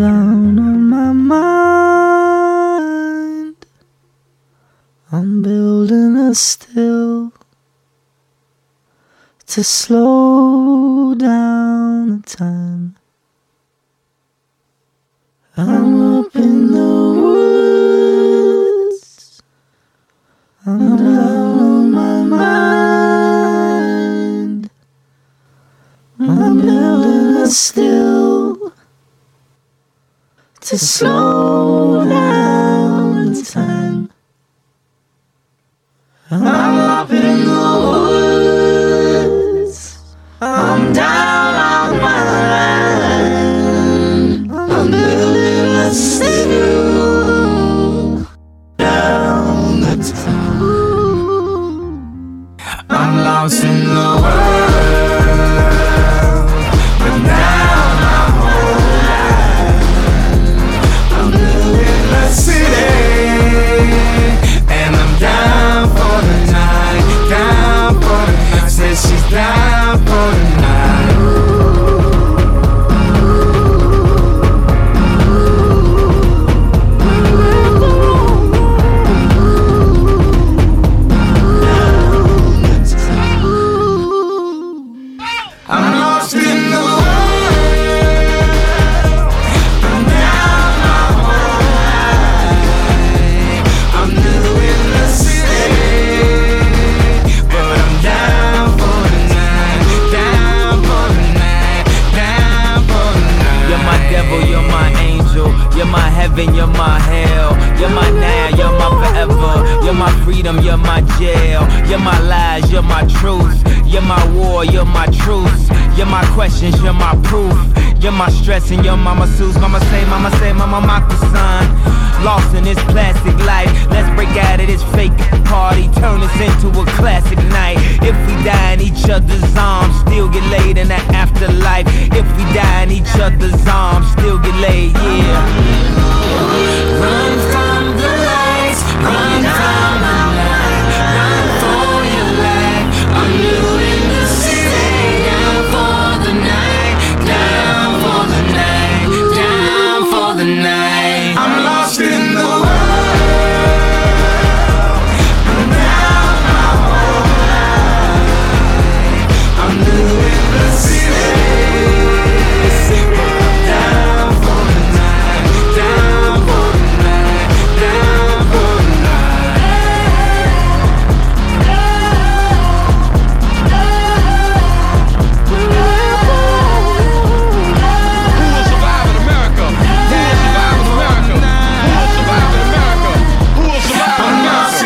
down on my mind. I'm building a still to slow down the time. I'm up in the woods. I'm down on my mind. I'm building a still to slow down the time. I'm up in the woods. I'm down on my mind. I'm building a still down the time. I'm lost in the world, but now I'm alive. I'm building a city, and I'm down for the night, down for the night. Says she's down for the night. I'm lost in the world. I'm down my whole life. I'm new in the city, but I'm down for the night, down for the night, down for the night. You're my devil, you're my angel, you're my heaven, you're my hell, you're my now, you're my forever, you're my freedom, you're my jail, you're my lies, you're my truth. You're my war, you're my truth. You're my questions, you're my proof. You're my stress and your mama sues. Mama say, mama Mako son. Lost in this plastic life. Let's break out of this fake party. Turn this into a classic night. If we die in each other's arms, still get laid in the afterlife. If we die in each other's arms, still get laid, yeah. Run from the lights, run from the night, run for your life. I'm new in the city, down for the night, down for the night, down for the night. I'm lost in the world. I'm down my whole life. I'm new in the city, down for the night, down for the night, down for the night. Who will survive in America? Who will survive in America? Who will survive in America? Who will survive in America?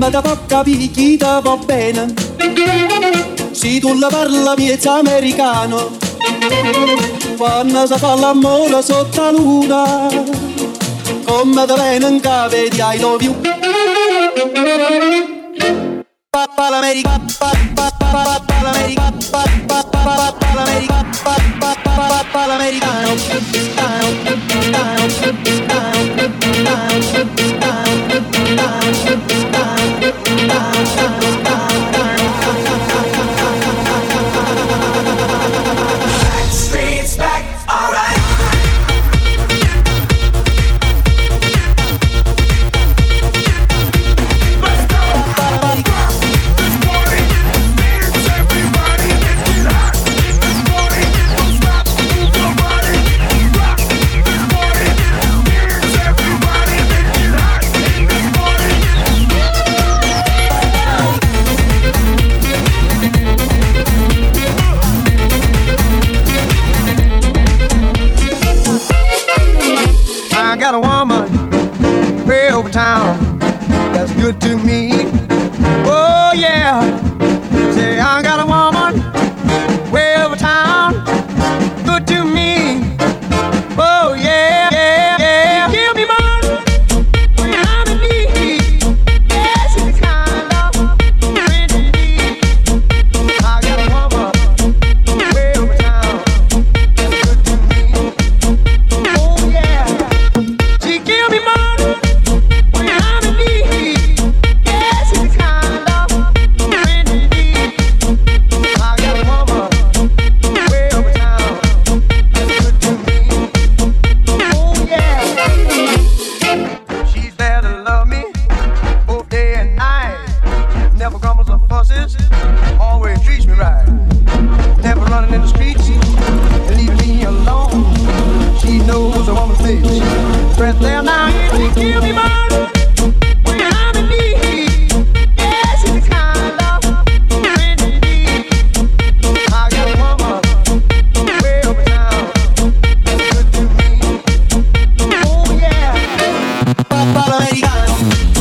Mamma da può capire chi ti va bene, se tu la parla miezza americano, quando si fa l'amore sotto la luna, come ti viene in capo di I love you. Papa l'America, papa l'America, papa l'America, papa l'americano. Streets back, alright. I got a woman way over town that's good to me. Oh yeah, say I got a woman way over town, good to me. Oh yeah, yeah, yeah. Give me money when I'm in need. Yes, it's the kind of friend you need. I got a woman way over town that's good to me. Oh yeah. She give me money when I'm in need. Yes, it's the kind of friend you need. I got a woman way over town that's good to me. Oh yeah. She's there to love me both day and night. Never grumbles or fusses, always treats me right. Never running in the streets and leaving me alone. She knows a woman's face. Right there now, she give me money when I'm in need. Yes, it's the kind of friend you need. I got a woman way over town that's good to me. Oh yeah. Papa l'americano.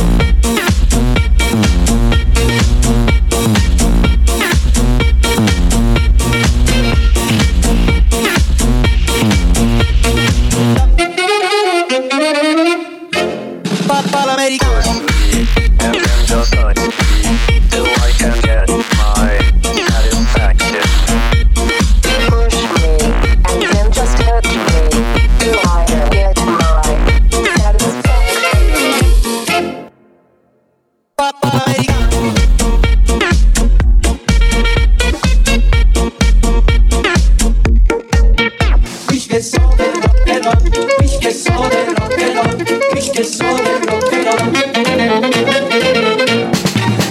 Papa l'americano. And then just like me, till I can get my satisfaction. Push me, and then just hurt me, till I get my satisfaction. Papa l'americano. Ich que soy del rock and roll, ich que soy del rock and roll, ich que soy del rock and roll.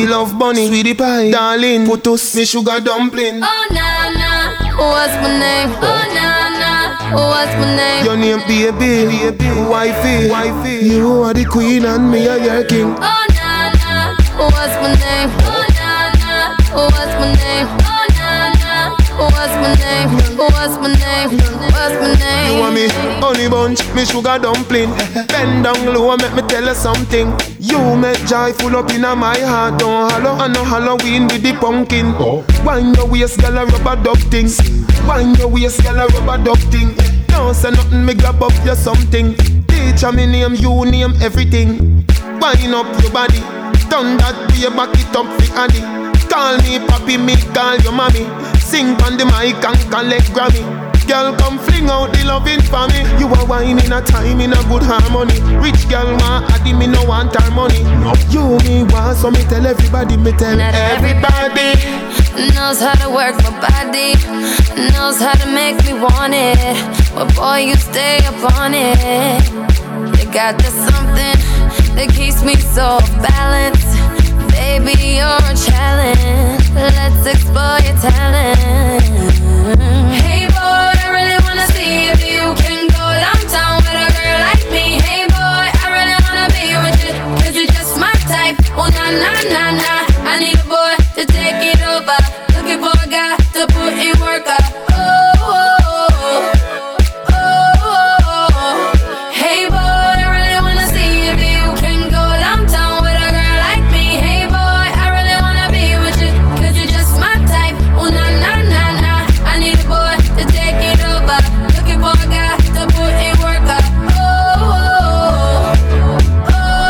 Me love bunny, sweetie pie, darling. Put us me sugar dumpling. Oh na na, what's my name? Oh na na, what's my name? Your name baby, wifey. You are the queen and me are your king. Oh na na, what's my name? Oh na na, what's my name? Oh na na, what's my name? What's my name? What's my name? You want me honey bunch, me sugar dumpling. Bend down low, make me tell you something. You make joy full up in my heart. Don't hollow, I know Halloween with the pumpkin. Wine your waist, girl, a rubber duck thing. Wine your waist, girl, a rubber duck thing. Don't say nothing, me grab up you something. Teacher me name, you name everything. Wine up your body, turn that way, back it up for Addy. Call me papi, me call you mommy. Sing on the mic and collect Grammy. Girl, come fling out the loving for me. You are wine in a time in a good harmony. Rich girl want Addy, me no want her money. You me want, so me tell everybody, me tell Not everybody knows how to work my body, knows how to make me want it. But boy, you stay up on it. You got this something that keeps me so balanced. Baby, you're a challenge. Let's explore your talent. Hey boy, I really wanna see if you can go downtown with a girl like me. Hey boy, I really wanna be with you, 'cause you're just my type. Oh na na na na, I need a boy to take it over. Looking for a guy to put in work up. Oh, oh, oh, oh. Hey boy, I really wanna see if you can go downtown with a girl like me. Hey boy, I really wanna be with you, 'cause you're just my type. Oh na na na na, I need a boy to take it over. Looking for a guy to put in work up. Oh, oh, oh,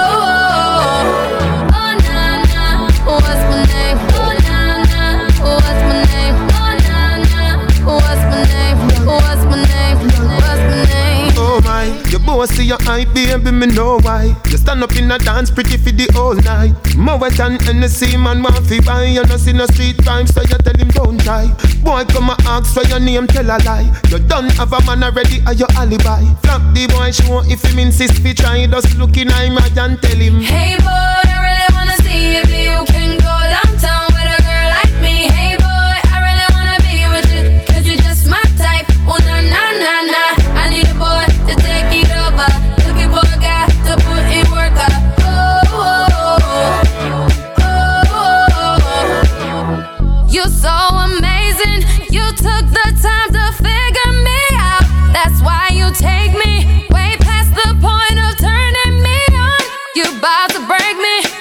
oh, oh na na, what's my name? Oh na na, what's my name? Oh na na, what's my name? What's my name? What's my name? oh my, your boss see your eye, baby, me know why. You stand up in a dance pretty for the whole night. More than Hennessy, man want fi buy. You no see no street crime, so you tell him don't try. Boy come and ask for your name, tell a lie. You done have a man already at your alibi. Flap the boy show if him insist fi try. Just look in him eye and tell him. Hey boy, I really wanna see if you can go downtown with a girl like me. Hey boy, I really wanna be with you, 'cause you're just my type. Oh na na na na, I need a boy to take it over. Looking for a guy to put in work up. Oh, oh, oh, oh. You're so amazing. You took the time to figure me out. That's why you take me way past the point of turning me on. You about to break me.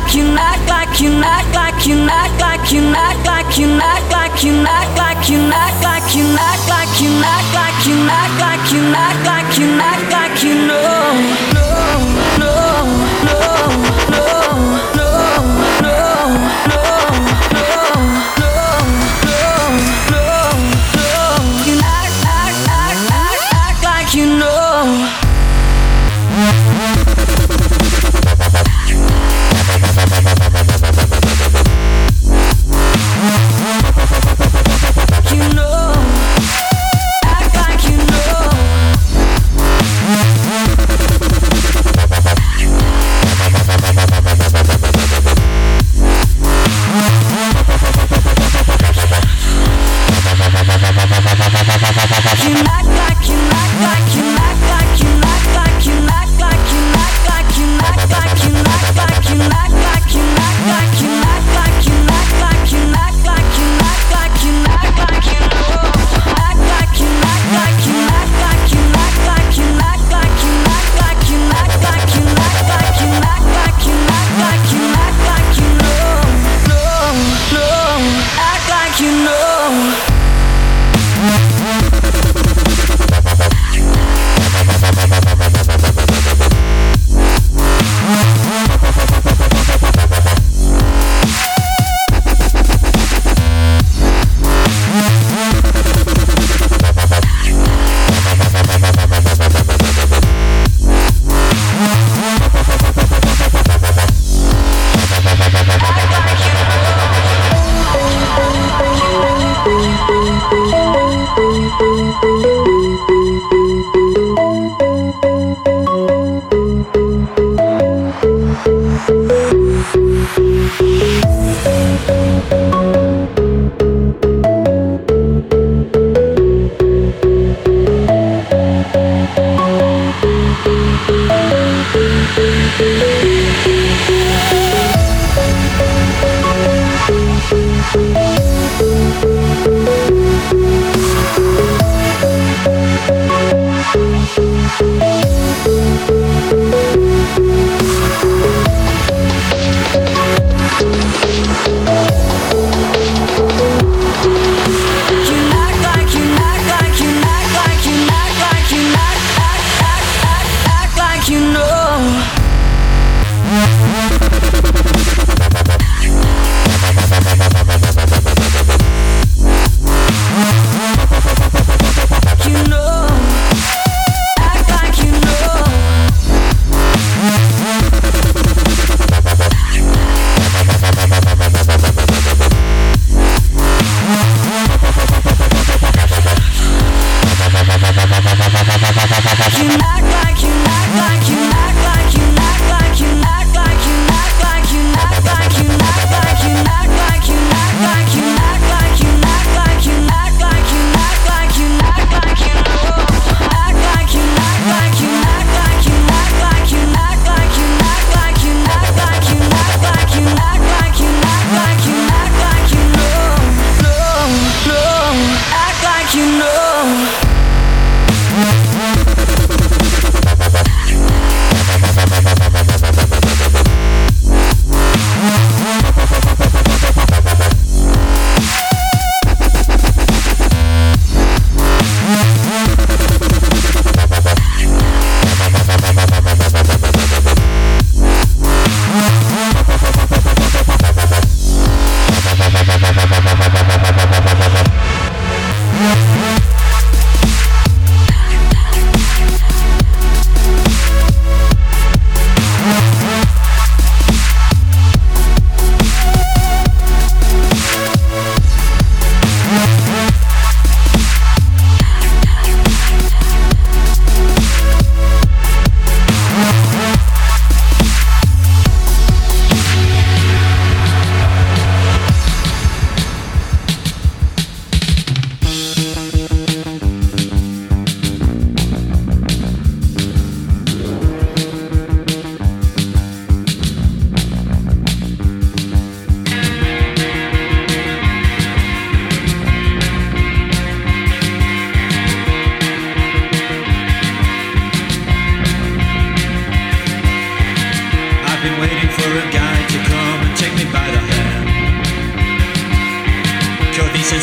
like you, act like you, act like you, act like you, act like you, act like you, act like you, act like you, act like you, act like you, act like you, act like you, act like you know. No, no, no, no, no, no, no, no. You act like you know. You know, act like you know.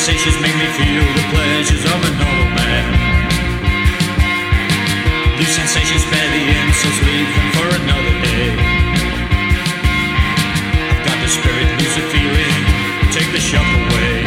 sensations make me feel the pleasures of a normal man. These sensations spare the insults, leave them for another day. I've got the spirit, lose the feeling, take the shock away.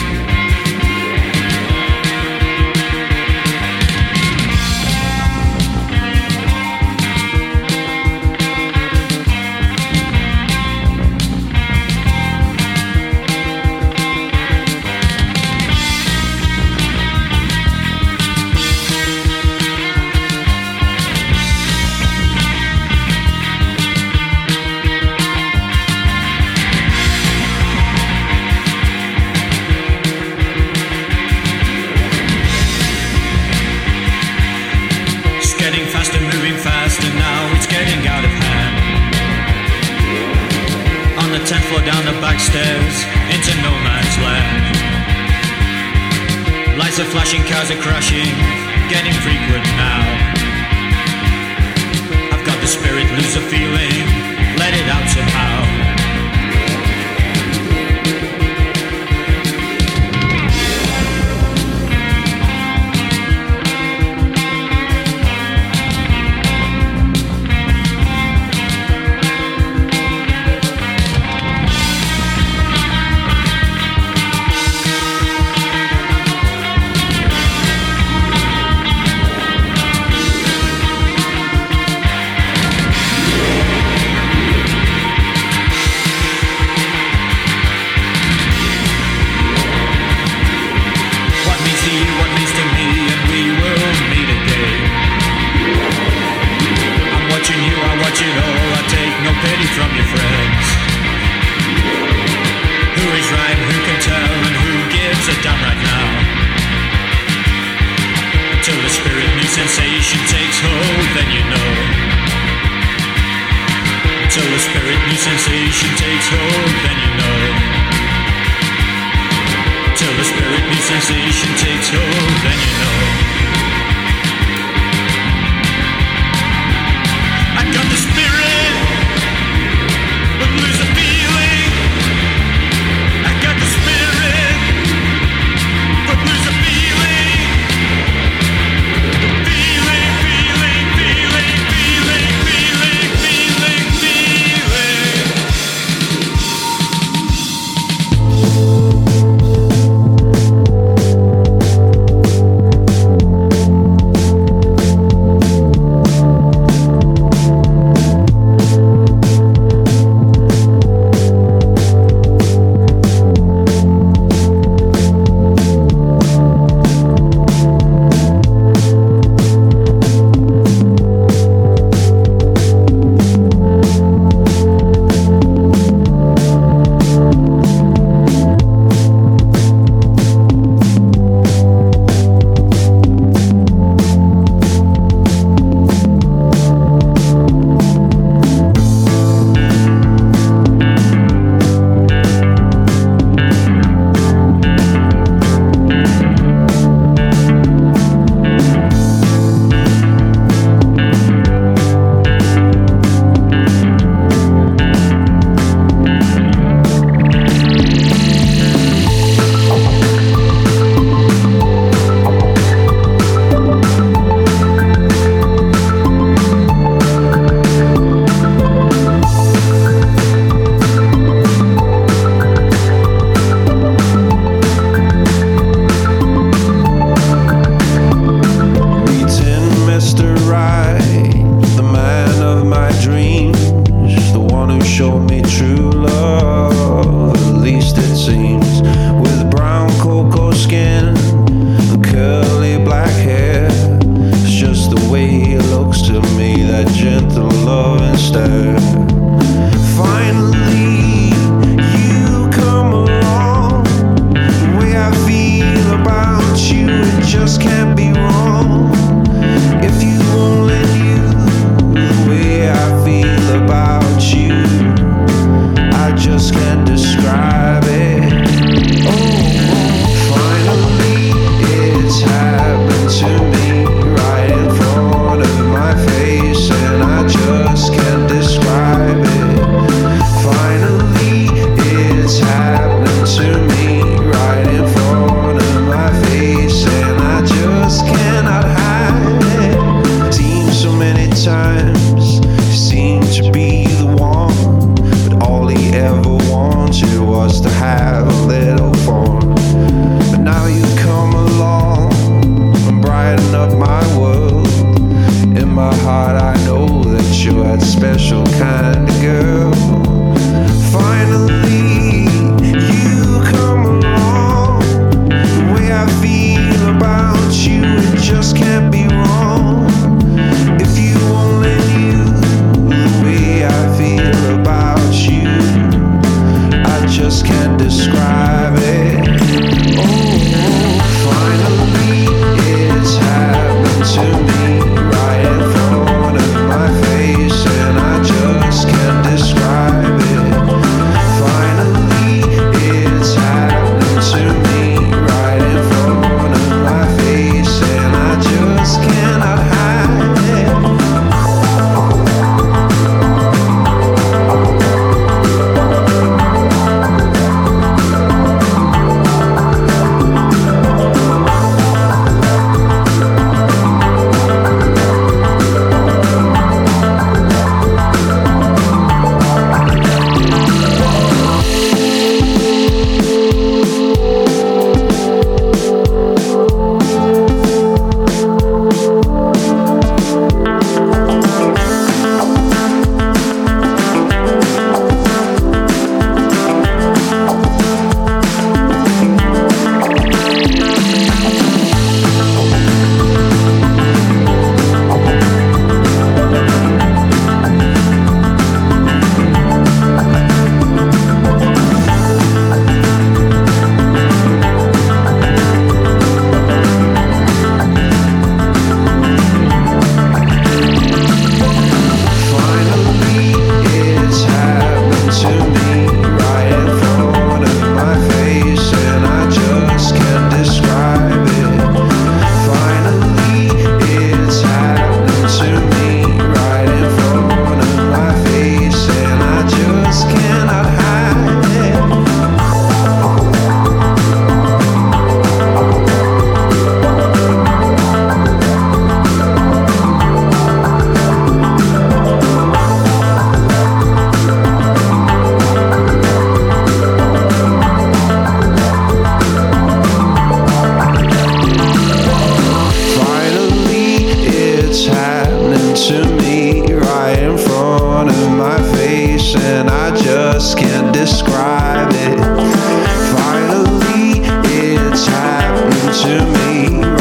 Down the back stairs into no man's land. Lights are flashing, cars are crashing, getting frequent now. I've got the spirit, lose the feeling, let it out somehow. Sensation takes hold, then you know. Till the spirit, new sensation takes hold, then you know. Till the spirit, new sensation takes hold, then you know. I got the spirit, but lose the feeling. I got the spirit, but lose the feeling. To me, right in front can't describe it. Oh, finally it's happened to me right in front of my face, and I just can't describe it. Finally it's happened to me right in front of my face, and I just cannot hide it. Finally, it's happened to me right in front of my face, and I just can't describe it. Finally, it's happened to me right in front of my face, and I just cannot hide it. Finally, it's happening to me right in front of my face, and I just can't describe it. Finally, it's happening to me